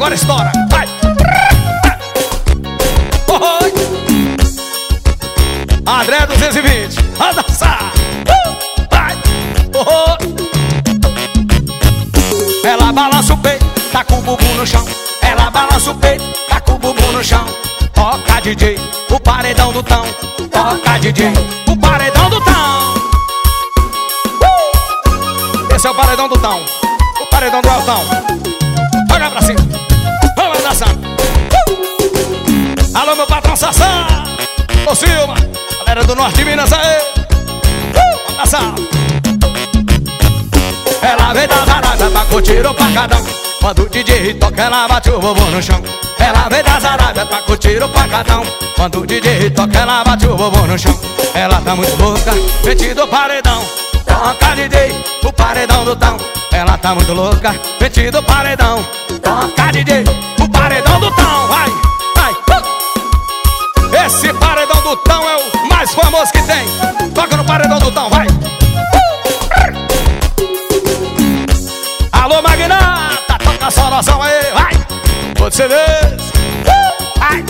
agora estoura. Vai. André 220, a dançar. Vai. Ela balança o peito, tá com o bumbum no chão. Ela balança o peito, tá com o bumbum no chão. Toca DJ, o paredão do tão. Toca DJ, o paredão do tão. Esse é o paredão do tão. O paredão do altão. Joga pra cima. Vamos dançando. Alô, meu patrão Sassá. Ô Silva, galera do Norte de Minas aí. Vamos dançar. Ela vem da Arábia pra curtir o pancadão. Quando o DJ toca, ela bate o bumbum no chão. Ela vem das Arábia pra curtir o pancadão. Quando o DJ toca, ela bate o bumbum no chão. Ela tá muito louca, metido paredão. Toca DJ, o paredão do tão. Ela tá muito louca, metido paredão. Toca DJ, o paredão do tão. Vai, vai. Esse paredão do tão é o mais famoso que tem. Toca no paredão do tão, vai. Alô, Magnata, toca a solução aí, vai. Pode ser desse. Vai.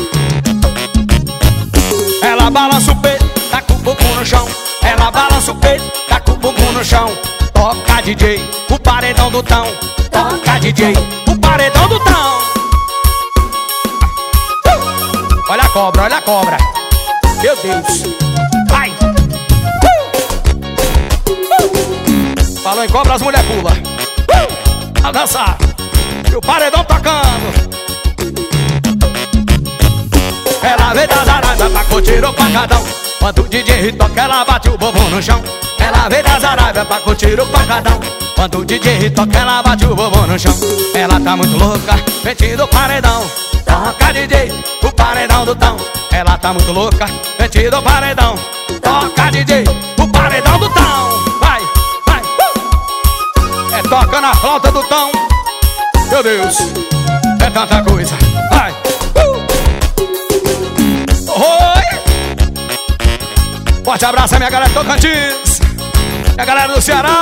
Ela balança o peito, tá com o bumbum no chão. Ela balança o peito, tá com o bumbum no chão. Toca DJ, o paredão do tão. Toca DJ, o paredão do tão. Olha a cobra, olha a cobra. Meu Deus. Vai. Falou em cobra, as mulheres pulam. A dançar. E o paredão tocando. Ela vem das Arábia pra curtir o pancadão. Quando o DJ toca, ela bate o bumbum no chão. Ela vem das Arábia pra curtir o pancadão. Quando o DJ toca, ela bate o bumbum no chão. Ela tá muito louca, metido o paredão. Toca DJ, o paredão do tão. Ela tá muito louca, metido o paredão. Toca DJ, o paredão do tão. Vai, vai. É toca na flauta do tão. Meu Deus, é tanta coisa. Vai. Oi. Forte abraço a minha galera do Tocantins, a galera do Ceará.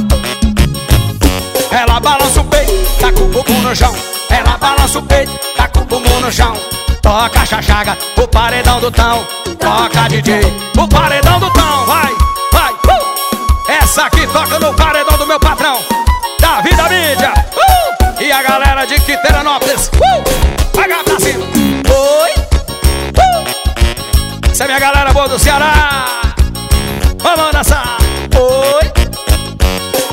Ela balança o peito, tá com o bumbum no chão. Ela balança o peito, tá com o bumbum no chão. Toca a chachaga, o paredão do tão. Toca DJ, o paredão do tão. Vai, vai. Essa aqui toca no paredão do meu patrão, Davi da Mídia. E a galera de Quiteranópolis. Paga pra cima. Oi. Essa é minha galera boa do Ceará. Vamos dançar.